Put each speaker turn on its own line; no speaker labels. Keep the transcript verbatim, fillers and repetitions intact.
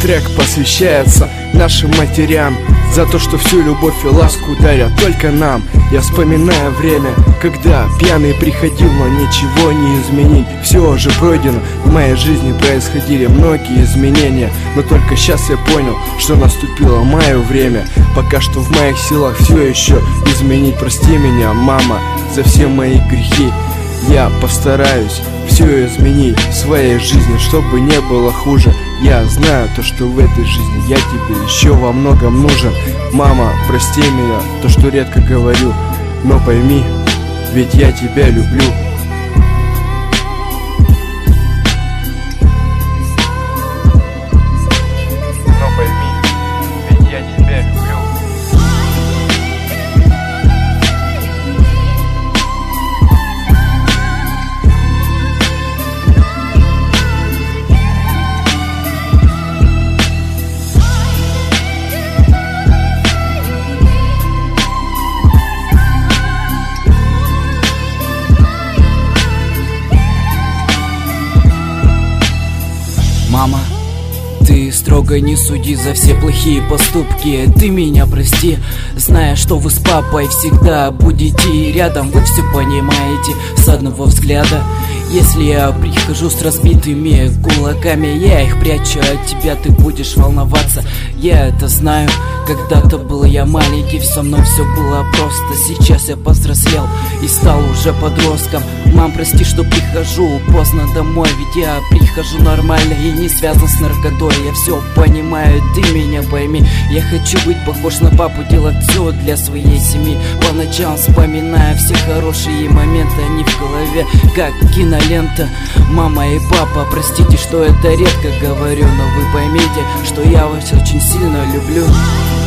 трек посвящается нашим матерям, за то, что всю любовь и ласку дарят только нам. Я вспоминаю время, когда пьяный приходил, но ничего не изменить. Все уже пройдено, в моей жизни происходили многие изменения, но только сейчас я понял, что наступило мое время. Пока что в моих силах все еще изменить. Прости меня, мама, за все мои грехи. Я постараюсь все изменить в своей жизни, чтобы не было хуже. Я знаю то, что в этой жизни я тебе еще во многом нужен. Мама, прости меня, то, что редко говорю, но пойми, ведь я тебя люблю. Но пойми, ведь я тебя люблю.
Мама, ты строго не суди за все плохие поступки. Ты меня прости, зная, что вы с папой всегда будете рядом. Вы все понимаете с одного взгляда. Если я прихожу с разбитыми кулаками, я их прячу от тебя, ты будешь волноваться. Я это знаю, когда-то был я маленький, со мной все было просто. Сейчас я повзрослел и стал уже подростком. Мам, прости, что прихожу поздно домой, ведь я прихожу нормально и не связан с наркотой. Я все понимаю, ты меня пойми. Я хочу быть похож на папу, делать все для своей семьи. По ночам вспоминаю все хорошие моменты, они в голове как кинолента. Мама и папа, простите, что это редко говорю, но вы поймите, что я вас очень сильно люблю.